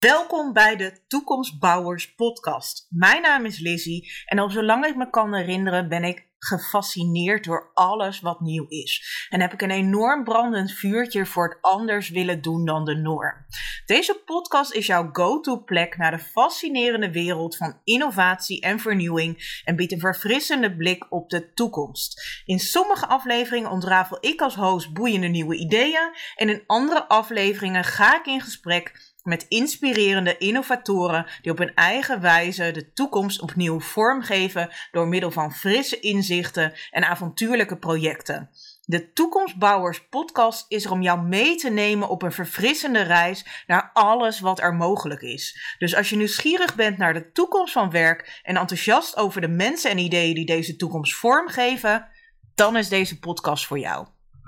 Welkom bij de Toekomstbouwers podcast. Mijn naam is Lizzie en al zolang ik me kan herinneren ben ik gefascineerd door alles wat nieuw is. En heb ik een enorm brandend vuurtje voor het anders willen doen dan de norm. Deze podcast is jouw go-to plek naar de fascinerende wereld van innovatie en vernieuwing en biedt een verfrissende blik op de toekomst. In sommige afleveringen ontrafel ik als host boeiende nieuwe ideeën en in andere afleveringen ga ik in gesprek met inspirerende innovatoren die op hun eigen wijze de toekomst opnieuw vormgeven door middel van frisse inzichten en avontuurlijke projecten. De Toekomstbouwers podcast is er om jou mee te nemen op een verfrissende reis naar alles wat er mogelijk is. Dus als je nieuwsgierig bent naar de toekomst van werk en enthousiast over de mensen en ideeën die deze toekomst vormgeven, dan is deze podcast voor jou.